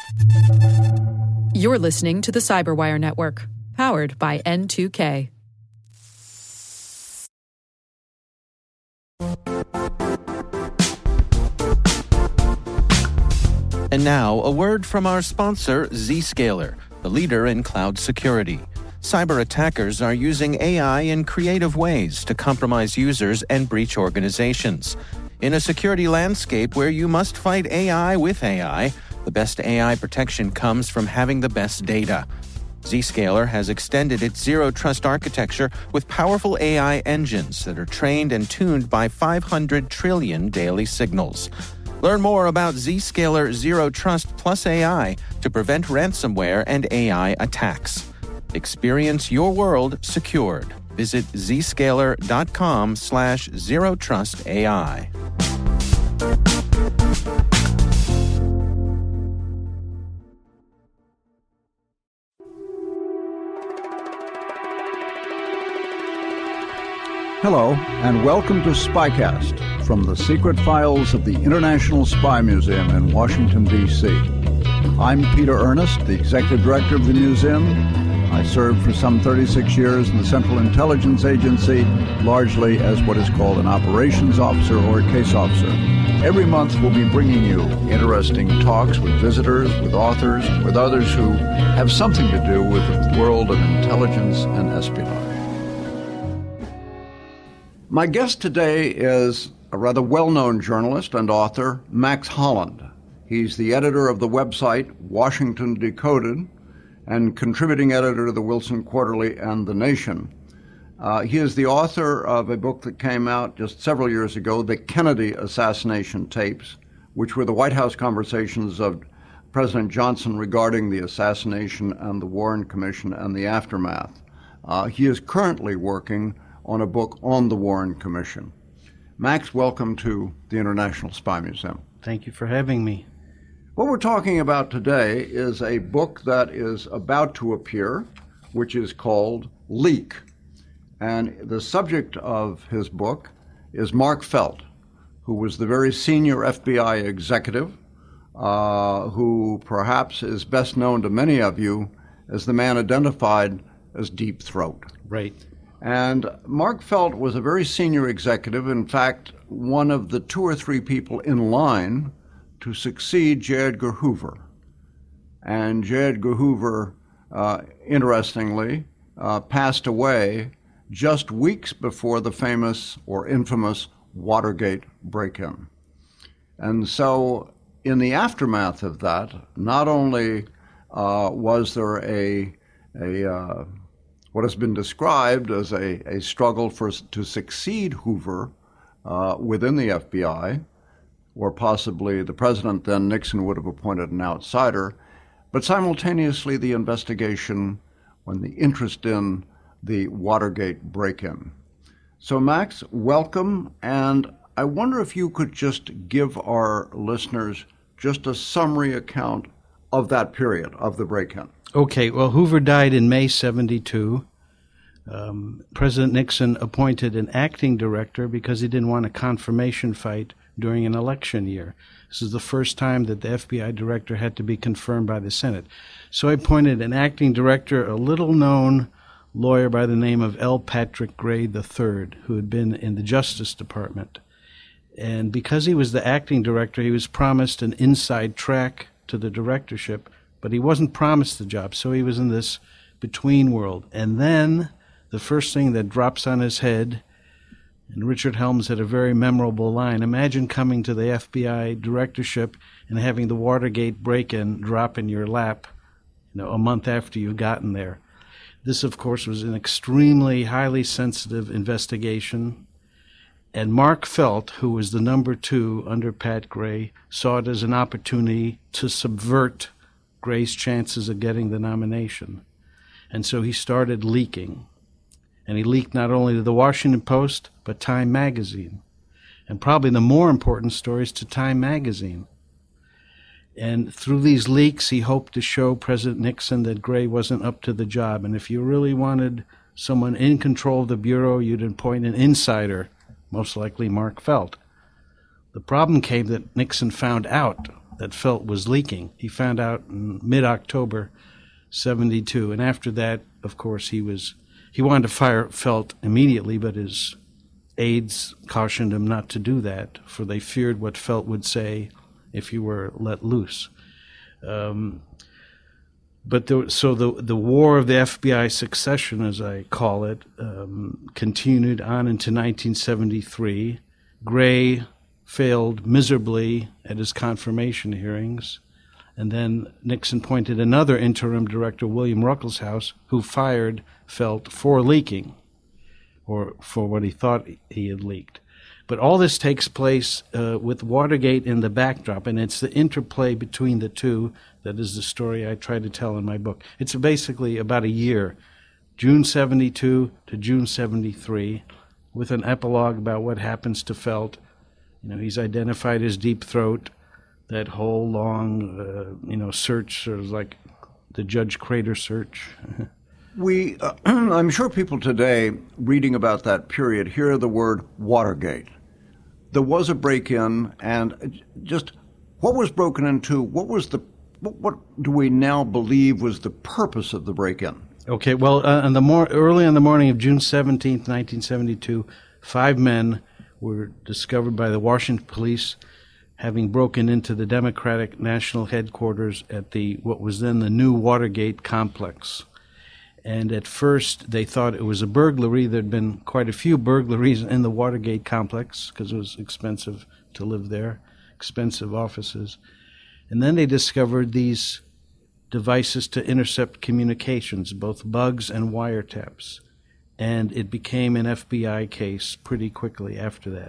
You're listening to the Cyberwire Network, powered by N2K. And now, a word from our sponsor, Zscaler, the leader in cloud security. Cyber attackers are using AI in creative ways to compromise users and breach organizations. In a security landscape where you must fight AI with AI, the best AI protection comes from having the best data. Zscaler has extended its zero-trust architecture with powerful AI engines that are trained and tuned by 500 trillion daily signals. Learn more about Zscaler Zero Trust Plus AI to prevent ransomware and AI attacks. Experience your world secured. Visit zscaler.com/zerotrustai. Hello, and welcome to Spycast from the secret files of the International Spy Museum in Washington, D.C. I'm Peter Ernest, the executive director of the museum. I served for some 36 years in the Central Intelligence Agency, largely as what is called an operations officer or a case officer. Every month we'll be bringing you interesting talks with visitors, with authors, with others who have something to do with the world of intelligence and espionage. My guest today is a rather well-known journalist and author, Max Holland. He's the editor of the website Washington Decoded and contributing editor to the Wilson Quarterly and The Nation. He is the author of a book that came out just several years ago, The Kennedy Assassination Tapes, which were the White House conversations of President Johnson regarding the assassination and the Warren Commission and the aftermath. He is currently working on a book on the Warren Commission. Max, welcome to the International Spy Museum. Thank you for having me. What we're talking about today is a book that is about to appear, which is called Leak. And the subject of his book is Mark Felt, who was the very senior FBI executive, who perhaps is best known to many of you as the man identified as Deep Throat. Right. And Mark Felt was a very senior executive, in fact, one of the 2 or 3 people in line to succeed J. Edgar Hoover. And J. Edgar Hoover, interestingly, passed away just weeks before the famous or infamous Watergate break-in. And so in the aftermath of that, not only was there a what has been described as a struggle to succeed Hoover within the FBI, or possibly the president then, Nixon, would have appointed an outsider, but simultaneously the investigation and the interest in the Watergate break-in. So Max, welcome, and I wonder if you could just give our listeners just a summary account of that period, of the break-in. Okay, well, Hoover died in May 1972. President Nixon appointed an acting director because he didn't want a confirmation fight during an election year. This is the first time that the FBI director had to be confirmed by the Senate. So I appointed an acting director, a little-known lawyer by the name of L. Patrick Gray III, who had been in the Justice Department. And because he was the acting director, he was promised an inside track to the directorship, but he wasn't promised the job, so he was in this between world. And then the first thing that drops on his head, and Richard Helms had a very memorable line, imagine coming to the FBI directorship and having the Watergate break-in drop in your lap, a month after you've gotten there. This, of course, was an extremely highly sensitive investigation. And Mark Felt, who was the number 2 under Pat Gray, saw it as an opportunity to subvert Gray's chances of getting the nomination. And so he started leaking. And he leaked not only to the Washington Post, but Time Magazine. And probably the more important stories to Time Magazine. And through these leaks, he hoped to show President Nixon that Gray wasn't up to the job. And if you really wanted someone in control of the Bureau, you'd appoint an insider, most likely Mark Felt. The problem came that Nixon found out that Felt was leaking. He found out in mid-October 72, and after that, of course, he wanted to fire Felt immediately, but his aides cautioned him not to do that, for they feared what Felt would say if he were let loose. But the war of the FBI succession, as I call it, continued on into 1973. Gray failed miserably at his confirmation hearings, and then Nixon appointed another interim director, William Ruckelshaus, who fired Felt for leaking, or for what he thought he had leaked. But all this takes place with Watergate in the backdrop, and it's the interplay between the two that is the story I try to tell in my book. It's basically about a year, June 72 to June 73, with an epilogue about what happens to Felt. He's identified as Deep Throat, that whole long, search, sort of like the Judge Crater search. I'm sure people today reading about that period hear the word Watergate. There was a break-in, and just what was broken into? What do we now believe was the purpose of the break-in? Okay, well, early on the morning of June 17th, 1972, 5 men were discovered by the Washington police having broken into the Democratic National Headquarters at what was then the new Watergate complex. And at first, they thought it was a burglary. There'd been quite a few burglaries in the Watergate complex because it was expensive to live there, expensive offices. And then they discovered these devices to intercept communications, both bugs and wiretaps. And it became an FBI case pretty quickly after that.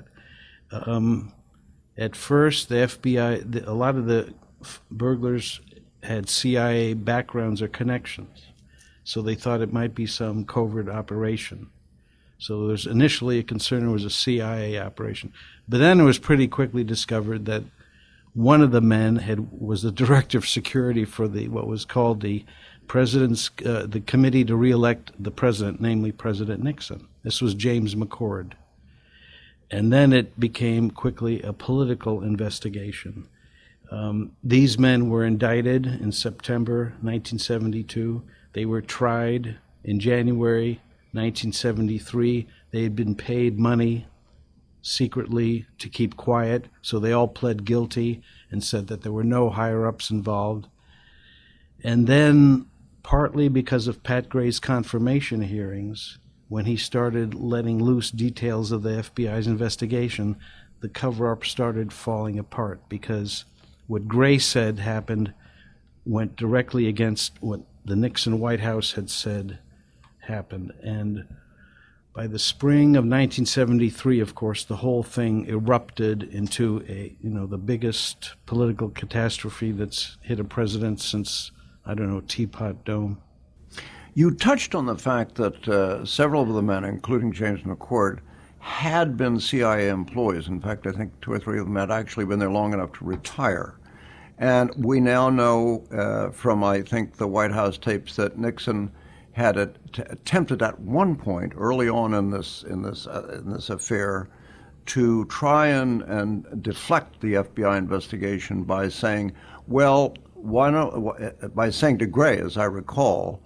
At first, the FBI, a lot of the burglars had CIA backgrounds or connections. So they thought it might be some covert operation. So there was initially a concern it was a CIA operation. But then it was pretty quickly discovered that one of the men was the director of security for what was called the committee to re-elect the president, namely President Nixon. This was James McCord. And then it became quickly a political investigation. These men were indicted in September 1972. They were tried in January 1973. They had been paid money secretly to keep quiet, so they all pled guilty and said that there were no higher-ups involved. And then, partly because of Pat Gray's confirmation hearings, when he started letting loose details of the FBI's investigation, the cover-up started falling apart because what Gray said went directly against what the Nixon White House had said happened. And by the spring of 1973, of course, the whole thing erupted into the biggest political catastrophe that's hit a president since, Teapot Dome. You touched on the fact that several of the men, including James McCord, had been CIA employees. In fact, I think 2 or 3 of them had actually been there long enough to retire. And we now know from, I think, the White House tapes that Nixon had attempted at one point early on in this affair to try and deflect the FBI investigation by saying, well, why not? By saying to Gray, as I recall,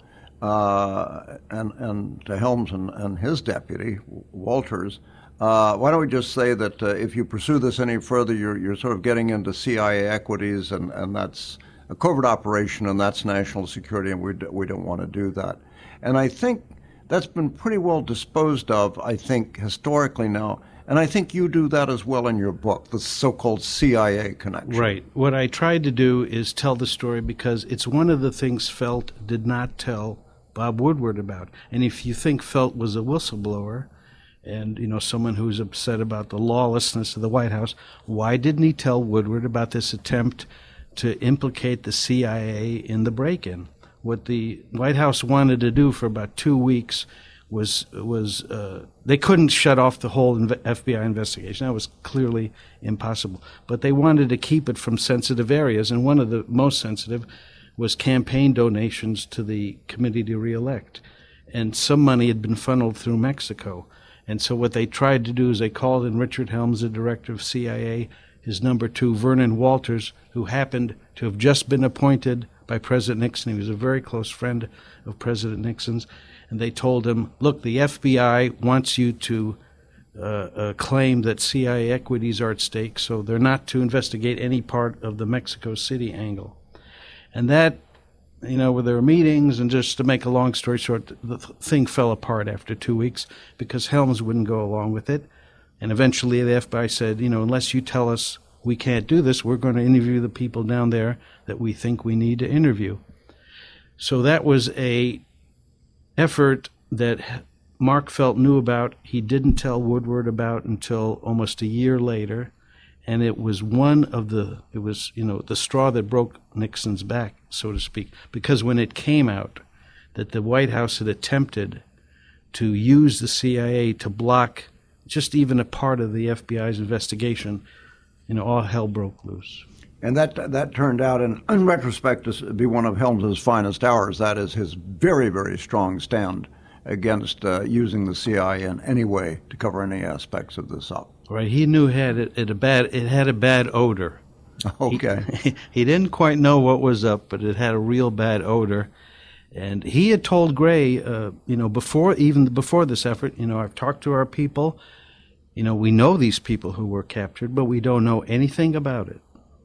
and to Helms and his deputy Walters, why don't we just say that if you pursue this any further, you're sort of getting into CIA equities, and that's a covert operation, and that's national security, and we don't want to do that. And I think that's been pretty well disposed of, I think, historically now. And I think you do that as well in your book, the so-called CIA connection. Right. What I tried to do is tell the story because it's one of the things Felt did not tell Bob Woodward about. And if you think Felt was a whistleblower and, someone who's upset about the lawlessness of the White House, why didn't he tell Woodward about this attempt to implicate the CIA in the break-in? What the White House wanted to do for about 2 weeks was they couldn't shut off the whole FBI investigation. That was clearly impossible. But they wanted to keep it from sensitive areas, and one of the most sensitive was campaign donations to the committee to re-elect. And some money had been funneled through Mexico. And so what they tried to do is they called in Richard Helms, the director of CIA, his number two, Vernon Walters, who happened to have just been appointed by President Nixon. He was a very close friend of President Nixon's. And they told him, look, the FBI wants you to claim that CIA equities are at stake, so they're not to investigate any part of the Mexico City angle. And that, there were meetings, and just to make a long story short, the thing fell apart after 2 weeks because Helms wouldn't go along with it. And eventually the FBI said, unless you tell us we can't do this, we're going to interview the people down there that we think we need to interview. So that was a effort that Mark Felt knew about. He didn't tell Woodward about until almost a year later. And it was the straw that broke Nixon's back, so to speak, because when it came out that the White House had attempted to use the CIA to block just even a part of the FBI's investigation, all hell broke loose. And that turned out, in retrospect, to be one of Helms's finest hours. That is his very, very strong stand against using the CIA in any way to cover any aspects of this up. Right, he knew it had a bad odor. Okay. He didn't quite know what was up, but it had a real bad odor. And he had told Gray, before this effort, I've talked to our people. We know these people who were captured, but we don't know anything about it.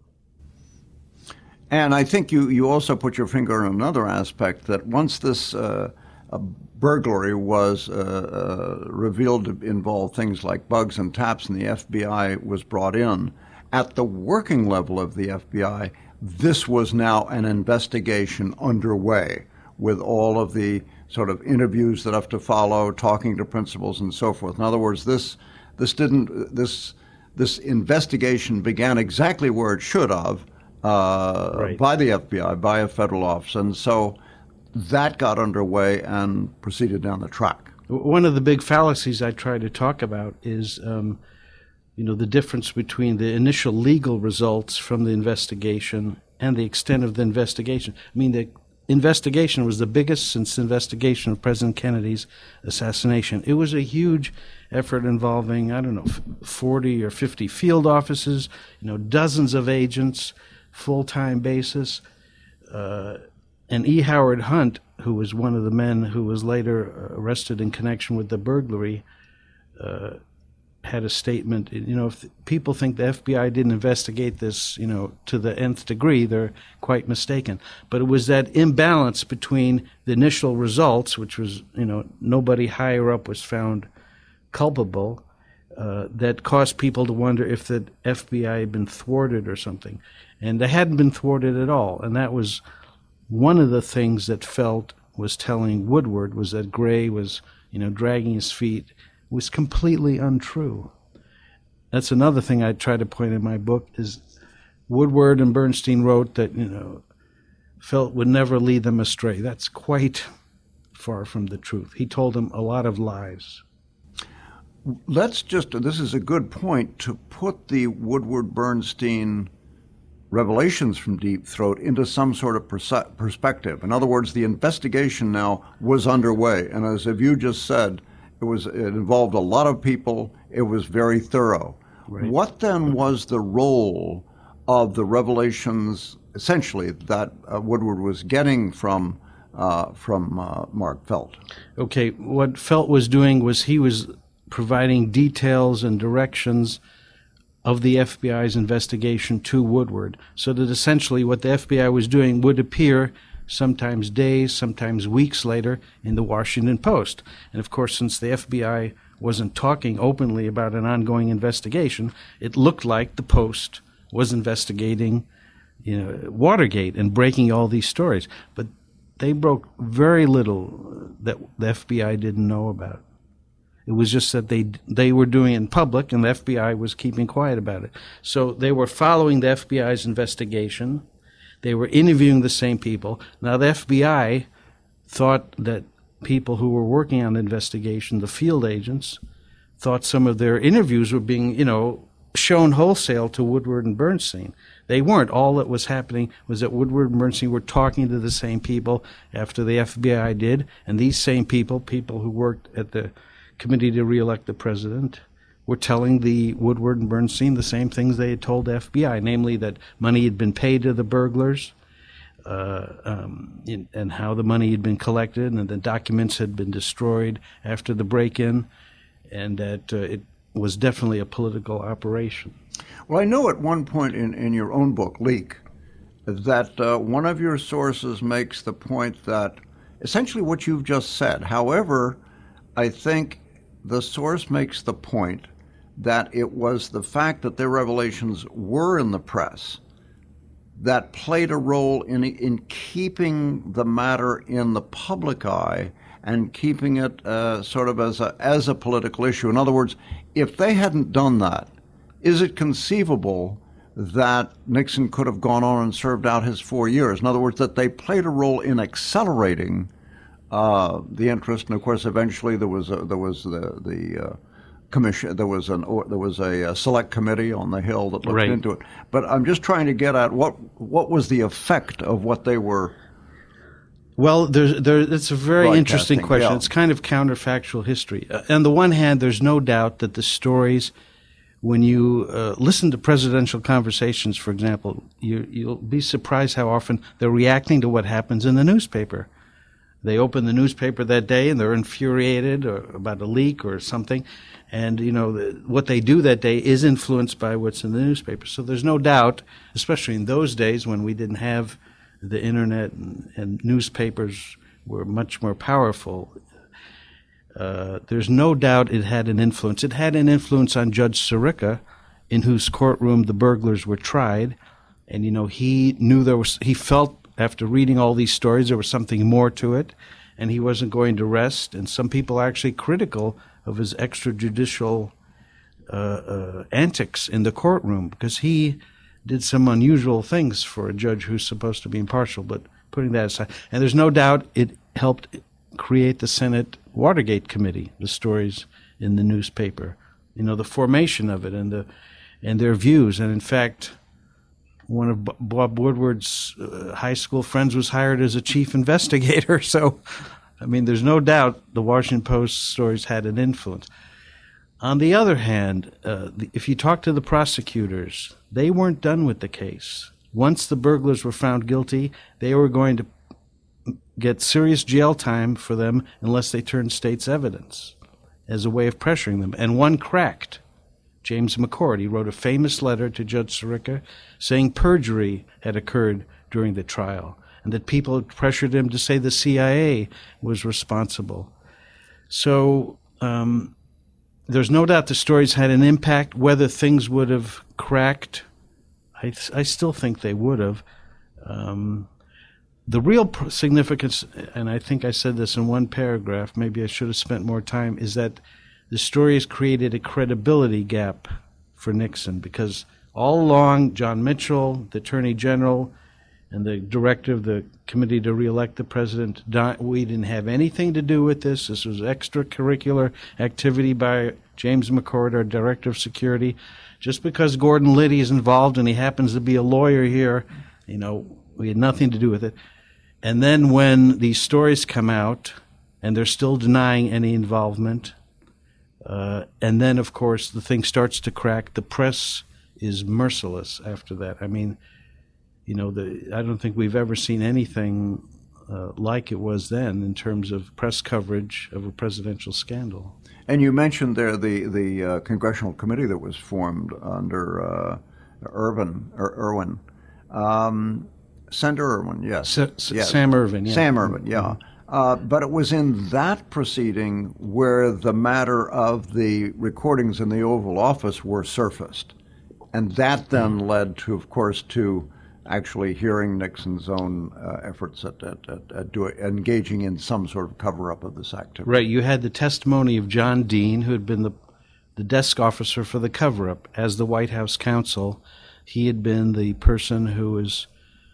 And I think you also put your finger on another aspect, that once this burglary was revealed to involve things like bugs and taps, and the FBI was brought in, at the working level of the FBI, this was now an investigation underway with all of the sort of interviews that have to follow, talking to principals and so forth. In other words, this investigation began exactly where it should have, right, by the FBI, by a federal office. And so that got underway and proceeded down the track. One of the big fallacies I try to talk about is, the difference between the initial legal results from the investigation and the extent of the investigation. I mean, the investigation was the biggest since the investigation of President Kennedy's assassination. It was a huge effort involving, 40 or 50 field offices, dozens of agents, full-time basis. And E. Howard Hunt, who was one of the men who was later arrested in connection with the burglary, had a statement. If people think the FBI didn't investigate this, to the nth degree, they're quite mistaken. But it was that imbalance between the initial results, which was, nobody higher up was found culpable, that caused people to wonder if the FBI had been thwarted or something. And they hadn't been thwarted at all. And that was one of the things that Felt was telling Woodward, was that Gray was, dragging his feet, was completely untrue. That's another thing I try to point in my book, is Woodward and Bernstein wrote that, Felt would never lead them astray. That's quite far from the truth. He told them a lot of lies. This is a good point, to put the Woodward-Bernstein revelations from Deep Throat into some sort of perspective. In other words, the investigation now was underway, and as you just said, it involved a lot of people. It was very thorough. Right. What then was the role of the revelations, essentially, that Woodward was getting from Mark Felt? Okay, what Felt was doing was he was providing details and directions of the FBI's investigation to Woodward, so that essentially what the FBI was doing would appear sometimes days, sometimes weeks later in the Washington Post. And of course, since the FBI wasn't talking openly about an ongoing investigation, it looked like the Post was investigating, Watergate and breaking all these stories. But they broke very little that the FBI didn't know about. It was just that they were doing it in public, and the FBI was keeping quiet about it. So they were following the FBI's investigation. They were interviewing the same people. Now, the FBI thought that people who were working on the investigation, the field agents, thought some of their interviews were being, shown wholesale to Woodward and Bernstein. They weren't. All that was happening was that Woodward and Bernstein were talking to the same people after the FBI did, and these same people who worked at the Committee to Re-elect the President, were telling the Woodward and Bernstein the same things they had told the FBI, namely that money had been paid to the burglars, and how the money had been collected, and the documents had been destroyed after the break-in, and that it was definitely a political operation. Well, I know at one point in your own book, Leak, that one of your sources makes the point that essentially what you've just said. However, I think the source makes the point that it was the fact that their revelations were in the press that played a role in keeping the matter in the public eye and keeping it sort of as a political issue. In other words, if they hadn't done that, is it conceivable that Nixon could have gone on and served out his 4 years? In other words, that they played a role in accelerating the interest, and of course, eventually there was the commission. There was a select committee on the Hill that looked into it. But I'm just trying to get at what was the effect of what they were. Well, it's a very interesting question. Yeah. It's kind of counterfactual history. On the one hand, there's no doubt that the stories, when you listen to presidential conversations, for example, you'll be surprised how often they're reacting to what happens in the newspaper. They open the newspaper that day and they're infuriated about a leak or something, and what they do that day is influenced by what's in the newspaper. So there's no doubt, especially in those days when we didn't have the internet and newspapers were much more powerful. There's no doubt it had an influence. It had an influence on Judge Sirica, in whose courtroom the burglars were tried, and he knew he felt after reading all these stories there was something more to it, and he wasn't going to rest. And some people are actually critical of his extrajudicial antics in the courtroom, because he did some unusual things for a judge who's supposed to be impartial. But putting that aside, and there's no doubt it helped create the Senate Watergate Committee, the stories in the newspaper, the formation of it and their views. And in fact, one of Bob Woodward's high school friends was hired as a chief investigator. So, there's no doubt the Washington Post stories had an influence. On the other hand, if you talk to the prosecutors, they weren't done with the case. Once the burglars were found guilty, they were going to get serious jail time for them unless they turned state's evidence as a way of pressuring them. And one cracked. James McCord, he wrote a famous letter to Judge Sirica saying perjury had occurred during the trial and that people had pressured him to say the CIA was responsible. So there's no doubt the stories had an impact. Whether things would have cracked, I still think they would have. The real significance, and I think I said this in one paragraph, maybe I should have spent more time, is that the story has created a credibility gap for Nixon, because all along, John Mitchell, the Attorney General, and the director of the committee to reelect the president, we didn't have anything to do with this. This was extracurricular activity by James McCord, our director of security. Just because Gordon Liddy is involved and he happens to be a lawyer here, we had nothing to do with it. And then when these stories come out, and they're still denying any involvement, and then, of course, the thing starts to crack. The press is merciless after that. I don't think we've ever seen anything like it was then in terms of press coverage of a presidential scandal. And you mentioned there the congressional committee that was formed under Irwin. Senator Irwin, yes. Yes. Sam Ervin, yeah. Sam Ervin, yeah. But it was in that proceeding where the matter of the recordings in the Oval Office were surfaced. And that then led to, of course, to actually hearing Nixon's own efforts at engaging in some sort of cover-up of this activity. Right. You had the testimony of John Dean, who had been the desk officer for the cover-up. As the White House counsel, he had been the person who was...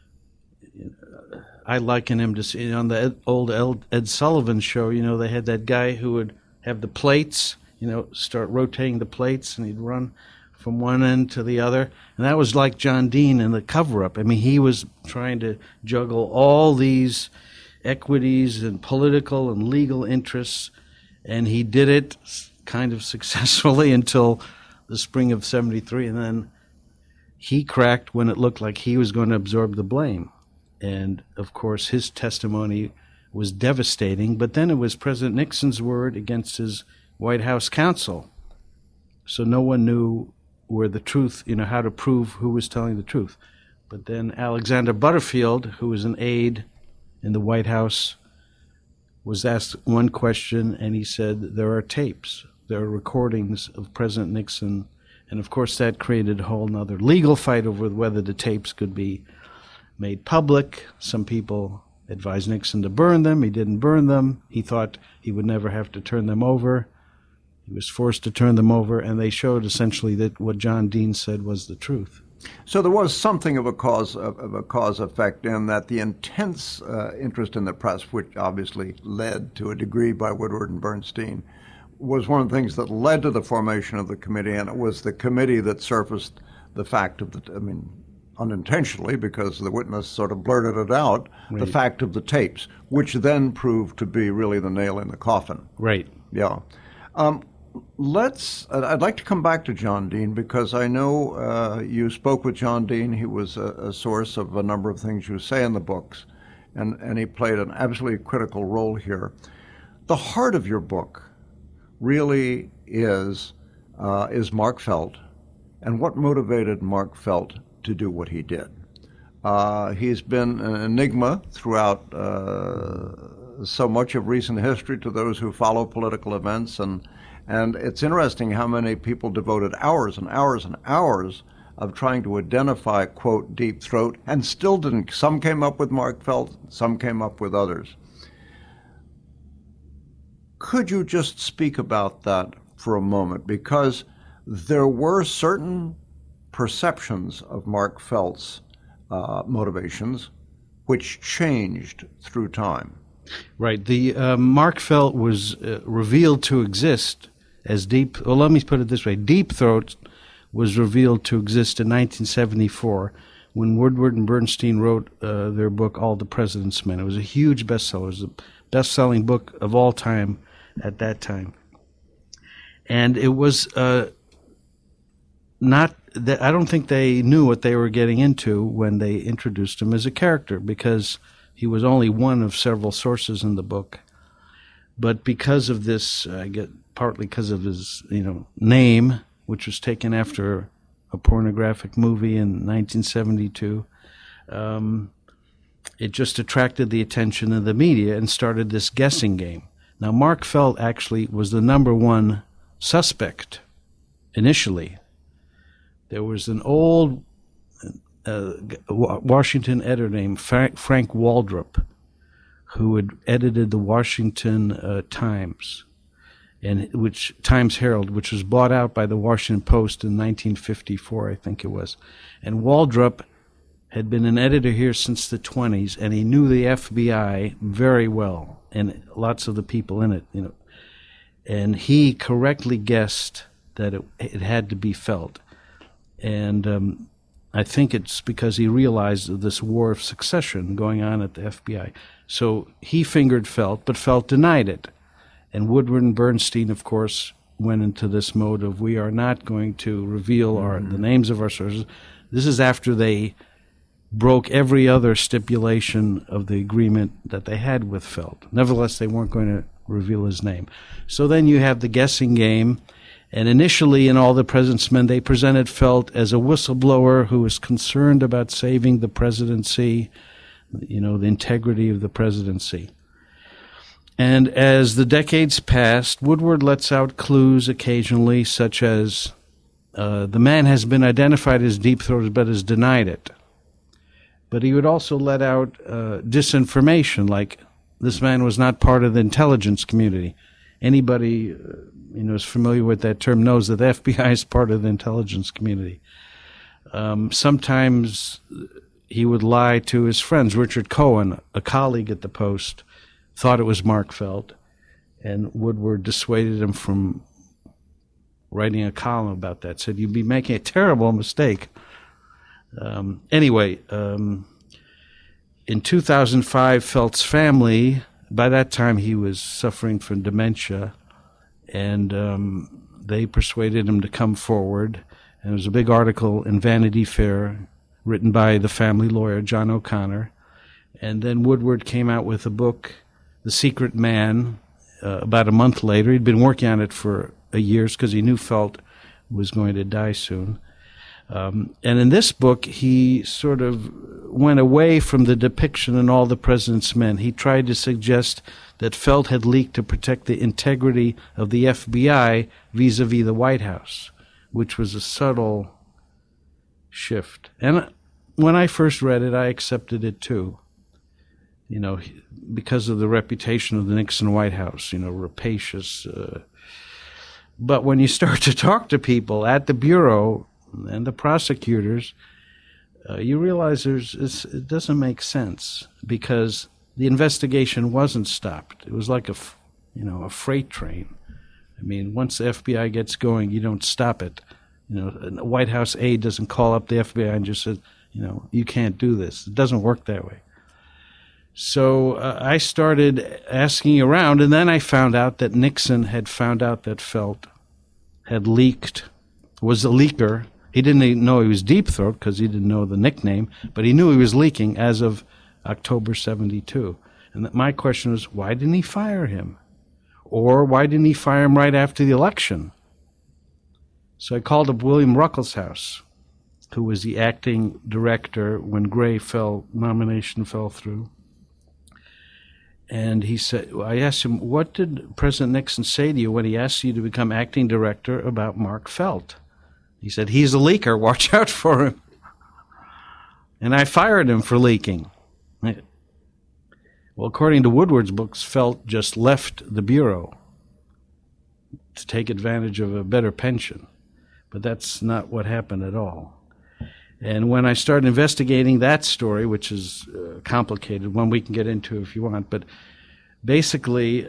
I liken him to, on the old Ed Sullivan show, they had that guy who would have the plates, start rotating the plates, and he'd run from one end to the other. And that was like John Dean in the cover-up. He was trying to juggle all these equities and political and legal interests, and he did it kind of successfully until the spring of 73, and then he cracked when it looked like he was going to absorb the blame. And, of course, his testimony was devastating, but then it was President Nixon's word against his White House counsel. So no one knew where the truth, how to prove who was telling the truth. But then Alexander Butterfield, who was an aide in the White House, was asked one question, and he said, there are tapes, there are recordings of President Nixon. And, of course, that created a whole other legal fight over whether the tapes could be made public. Some people advised Nixon to burn them. He didn't burn them. He thought he would never have to turn them over. He was forced to turn them over, and they showed essentially that what John Dean said was the truth. So there was something of a cause effect in that the intense interest in the press, which obviously led to a degree by Woodward and Bernstein, was one of the things that led to the formation of the committee, and it was the committee that surfaced the fact of unintentionally, because the witness sort of blurted it out, right, the fact of the tapes, which then proved to be really the nail in the coffin. Right. Yeah. I'd like to come back to John Dean, because I know you spoke with John Dean. He was a source of a number of things you say in the books, and he played an absolutely critical role here. The heart of your book really is Mark Felt, and what motivated Mark Felt to do what he did. He's been an enigma throughout so much of recent history to those who follow political events, and it's interesting how many people devoted hours and hours and hours of trying to identify, quote, Deep Throat, and still didn't. Some came up with Mark Felt, some came up with others. Could you just speak about that for a moment? Because there were certain perceptions of Mark Felt's motivations which changed through time. Right. The Mark Felt was revealed to exist as Deep. Well, let me put it this way: Deep Throat was revealed to exist in 1974 when Woodward and Bernstein wrote their book "All the President's Men." It was a huge bestseller. It was the best-selling book of all time at that time, and it was not. I don't think they knew what they were getting into when they introduced him as a character, because he was only one of several sources in the book. But because of this, I get partly because of his, name, which was taken after a pornographic movie in 1972, it just attracted the attention of the media and started this guessing game. Now, Mark Felt actually was the number one suspect initially. There was an old Washington editor named Frank Waldrop, who had edited the Washington Times, Times Herald, which was bought out by the Washington Post in 1954, I think it was. And Waldrop had been an editor here since the 1920s, and he knew the FBI very well, and lots of the people in it, And he correctly guessed that it had to be Felt. And I think it's because he realized this war of succession going on at the FBI. So he fingered Felt, but Felt denied it. And Woodward and Bernstein, of course, went into this mode of, we are not going to reveal the names of our sources. This is after they broke every other stipulation of the agreement that they had with Felt. Nevertheless, they weren't going to reveal his name. So then you have the guessing game. And initially, in All the President's Men, they presented Felt as a whistleblower who was concerned about saving the presidency, the integrity of the presidency. And as the decades passed, Woodward lets out clues occasionally, such as the man has been identified as Deep Throat but has denied it. But he would also let out disinformation, like this man was not part of the intelligence community. Anybody is familiar with that term knows that the FBI is part of the intelligence community. Sometimes he would lie to his friends. Richard Cohen, a colleague at the Post, thought it was Mark Felt, and Woodward dissuaded him from writing a column about that. Said, you'd be making a terrible mistake. Anyway, in 2005, Felt's family, by that time he was suffering from dementia, And they persuaded him to come forward. And there was a big article in Vanity Fair written by the family lawyer, John O'Connor. And then Woodward came out with a book, The Secret Man, about a month later. He'd been working on it for years because he knew Felt was going to die soon. And in this book, he sort of went away from the depiction in All the President's Men. He tried to suggest that Felt had leaked to protect the integrity of the FBI vis-a-vis the White House, which was a subtle shift. And when I first read it, I accepted it too. You know, because of the reputation of the Nixon White House, you know, rapacious. But when you start to talk to people at the Bureau and the prosecutors, you realize it doesn't make sense, because the investigation wasn't stopped. It was like a freight train. I mean, once the FBI gets going, you don't stop it. You know, a White House aide doesn't call up the FBI and just say, you know, you can't do this. It doesn't work that way. So I started asking around, and then I found out that Nixon had found out that Felt had leaked, was a leaker. He didn't even know he was Deep Throat because he didn't know the nickname, but he knew he was leaking as of October 72. And my question was, why didn't he fire him? Or why didn't he fire him right after the election? So I called up William Ruckelshaus, who was the acting director when Gray nomination fell through. And he said, I asked him, what did President Nixon say to you when he asked you to become acting director about Mark Felt? He said, he's a leaker, watch out for him. And I fired him for leaking. Well, according to Woodward's books, Felt just left the Bureau to take advantage of a better pension. But that's not what happened at all. And when I started investigating that story, which is complicated, one we can get into if you want, but basically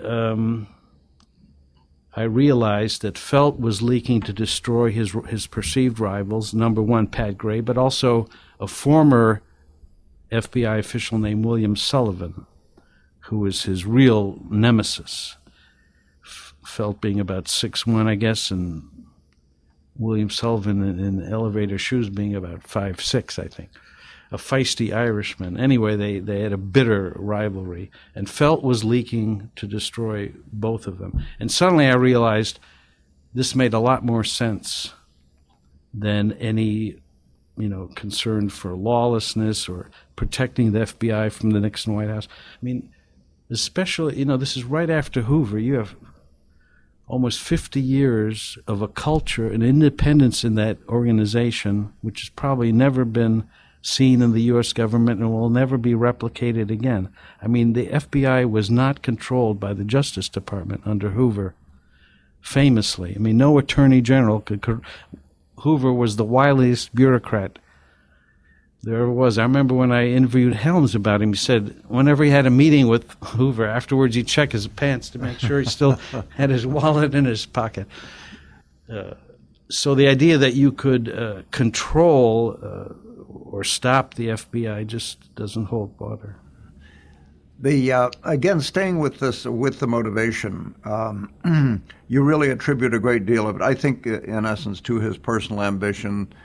I realized that Felt was leaking to destroy his perceived rivals, number one, Pat Gray, but also a former FBI official named William Sullivan, who was his real nemesis. Felt being about 6'1", I guess, and William Sullivan in elevator shoes being about 5'6", I think. A feisty Irishman. Anyway, they had a bitter rivalry. And Felt was leaking to destroy both of them. And suddenly I realized this made a lot more sense than any, concern for lawlessness or protecting the FBI from the Nixon White House. I mean, especially, this is right after Hoover. You have almost 50 years of a culture and independence in that organization, which has probably never been seen in the U.S. government and will never be replicated again. I mean, the FBI was not controlled by the Justice Department under Hoover, famously. I mean, no attorney general could. Hoover was the wiliest bureaucrat there ever was. I remember when I interviewed Helms about him, he said whenever he had a meeting with Hoover, afterwards he'd check his pants to make sure he still had his wallet in his pocket. So the idea that you could control or stop the FBI just doesn't hold water. Again, staying with this, with the motivation, you really attribute a great deal of it, I think, in essence, to his personal ambition.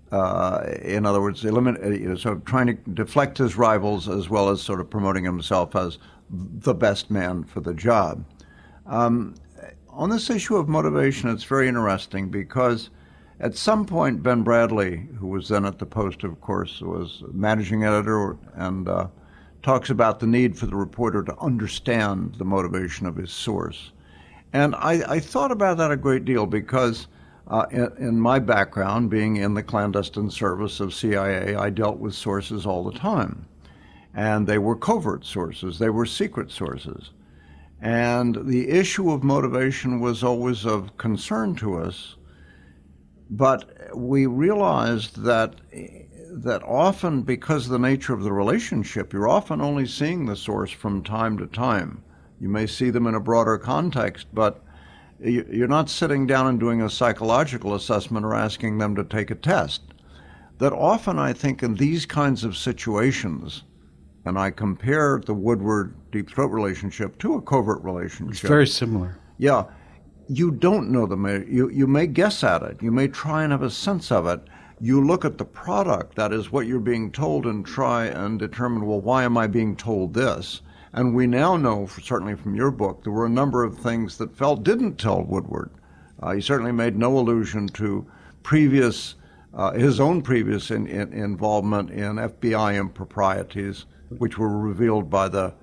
In other words, sort of trying to deflect his rivals as well as sort of promoting himself as the best man for the job. On this issue of motivation, it's very interesting because at some point, Ben Bradley, who was then at the Post, of course, was managing editor and talks about the need for the reporter to understand the motivation of his source. And I thought about that a great deal because in my background, being in the clandestine service of CIA, I dealt with sources all the time. And they were covert sources. They were secret sources. And the issue of motivation was always of concern to us. But we realized that often, because of the nature of the relationship, you're often only seeing the source from time to time. You may see them in a broader context, but you're not sitting down and doing a psychological assessment or asking them to take a test. That often, I think, in these kinds of situations, and I compare the Woodward-Deep Throat relationship to a covert relationship. It's very similar. Yeah. you don't know you may guess at it. You may try and have a sense of it. You look at the product, that is what you're being told, and try and determine, well, why am I being told this? And we now know, certainly from your book, there were a number of things that Felt didn't tell Woodward. He certainly made no allusion to his own previous involvement in FBI improprieties, which were revealed by the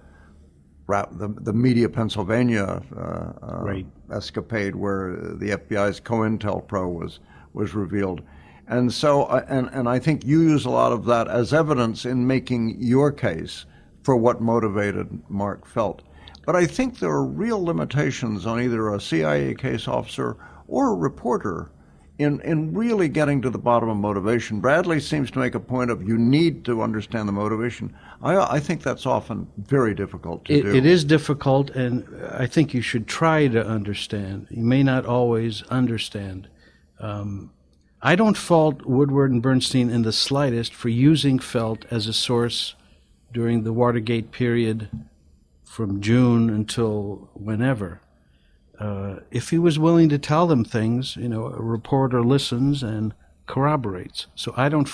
Media Pennsylvania escapade, where the FBI's COINTELPRO was revealed. And so, and I think you use a lot of that as evidence in making your case for what motivated Mark Felt. But I think there are real limitations on either a CIA case officer or a reporter in really getting to the bottom of motivation. Bradley seems to make a point of you need to understand the motivation. I think that's often very difficult to do. It is difficult, and I think you should try to understand. You may not always understand. I don't fault Woodward and Bernstein in the slightest for using Felt as a source during the Watergate period from June until whenever. If he was willing to tell them things, a reporter listens and corroborates. So I don't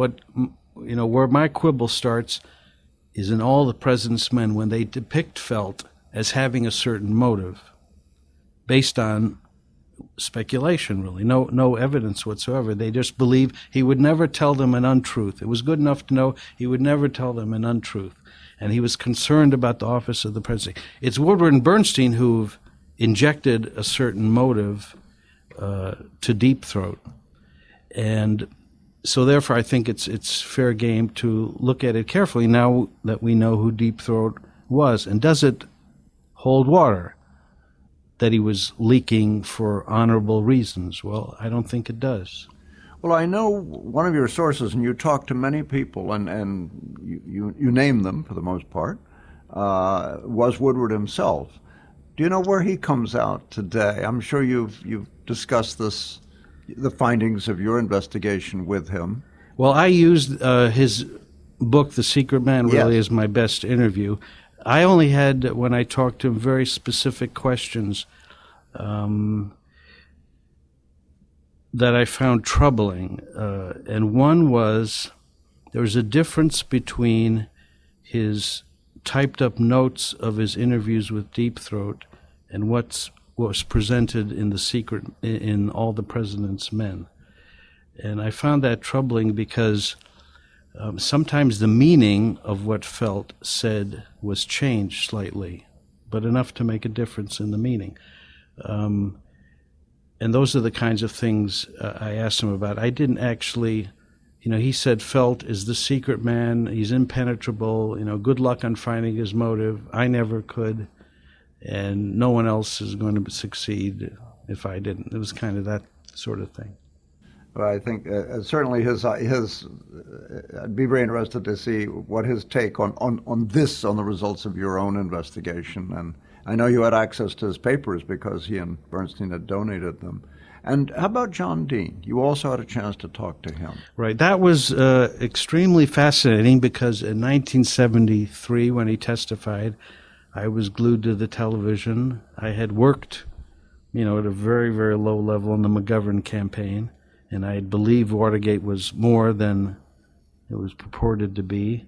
where my quibble starts is in All the President's Men, when they depict Felt as having a certain motive based on speculation, really. No evidence whatsoever. They just believe he would never tell them an untruth. It was good enough to know he would never tell them an untruth. And he was concerned about the office of the presidency. It's Woodward and Bernstein who've injected a certain motive to Deep Throat. And so therefore I think it's fair game to look at it carefully now that we know who Deep Throat was. And does it hold water that he was leaking for honorable reasons? Well, I don't think it does. Well, I know one of your sources, and you talk to many people, and you name them for the most part, was Woodward himself. Do you know where he comes out today? I'm sure you've discussed the findings of your investigation with him. Well, I used his book, The Secret Man, really as my best interview. I only had, when I talked to him, very specific questions that I found troubling. And one was, there was a difference between his typed up notes of his interviews with Deep Throat and what was presented in The Secret, in All the President's Men. And I found that troubling because sometimes the meaning of what Felt said was changed slightly, but enough to make a difference in the meaning. And those are the kinds of things I asked him about. I didn't actually, he said Felt is the secret man, he's impenetrable, good luck on finding his motive. I never could, and no one else is going to succeed if I didn't. It was kind of that sort of thing. Well, I think certainly his. I'd be very interested to see what his take on the results of your own investigation. And I know you had access to his papers because he and Bernstein had donated them. And how about John Dean? You also had a chance to talk to him. Right. That was extremely fascinating because in 1973, when he testified, I was glued to the television. I had worked, at a very, very low level in the McGovern campaign. And I believe Watergate was more than it was purported to be.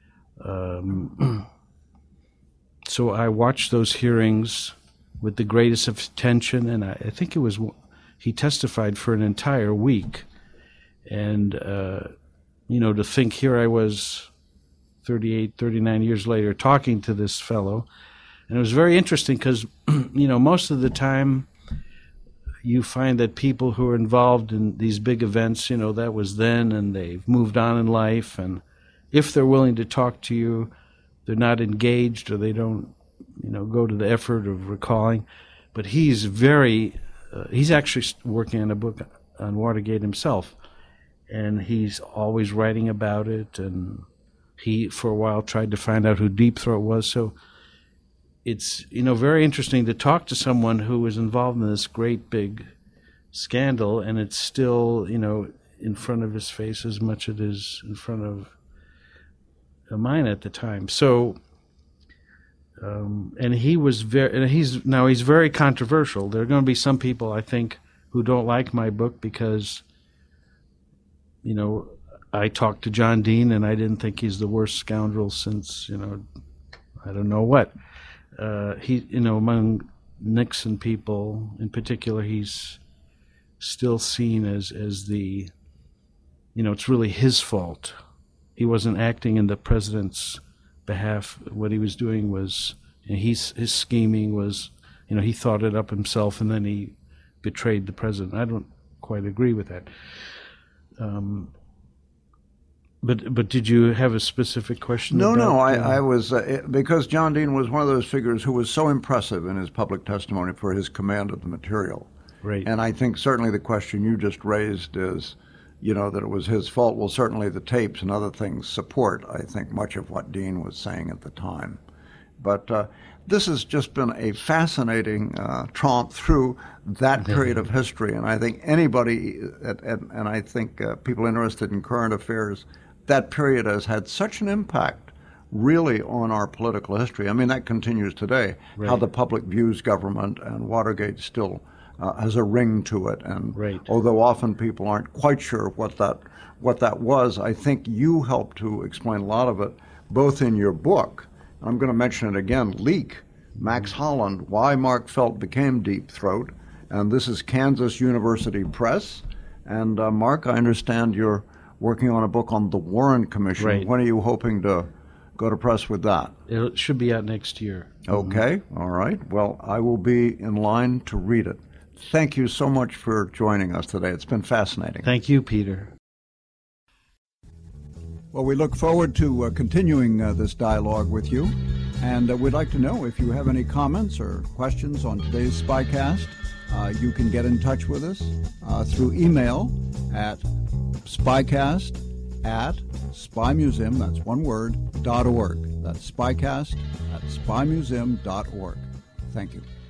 So I watched those hearings with the greatest of attention, and I think he testified for an entire week. And, to think here I was 38, 39 years later talking to this fellow. And it was very interesting because, most of the time, you find that people who are involved in these big events, that was then, and they've moved on in life, and if they're willing to talk to you, they're not engaged or they don't, go to the effort of recalling. But he's actually working on a book on Watergate himself, and he's always writing about it, and he, for a while, tried to find out who Deep Throat was, so it's, very interesting to talk to someone who was involved in this great big scandal, and it's still, in front of his face as much as it is in front of mine at the time. So And he's very controversial. There are going to be some people, I think, who don't like my book because, I talked to John Dean and I didn't think he's the worst scoundrel since, I don't know what. Among Nixon people in particular, he's still seen as the, it's really his fault. He wasn't acting in the president's behalf. What he was doing was, his scheming was, he thought it up himself and then he betrayed the president. I don't quite agree with that. But did you have a specific question? No. I was because John Dean was one of those figures who was so impressive in his public testimony for his command of the material. Right. And I think certainly the question you just raised is, that it was his fault. Well, certainly the tapes and other things support, I think, much of what Dean was saying at the time. But this has just been a fascinating tromp through that period of history. And I think anybody, and I think people interested in current affairs, that period has had such an impact really on our political history. I mean, that continues today, right. How the public views government, and Watergate still has a ring to it. And right. Although often people aren't quite sure what that was, I think you helped to explain a lot of it, both in your book, I'm going to mention it again, Leak, Max Holland, Why Mark Felt Became Deep Throat, and this is Kansas University Press. And Mark, I understand you're working on a book on the Warren Commission. Right. When are you hoping to go to press with that? It should be out next year. Okay, all right. Well, I will be in line to read it. Thank you so much for joining us today. It's been fascinating. Thank you, Peter. Well, we look forward to continuing this dialogue with you. And we'd like to know if you have any comments or questions on today's Spycast. You can get in touch with us through email at spycast@spymuseum, that's one word, .org. That's spycast@spymuseum.org. Thank you.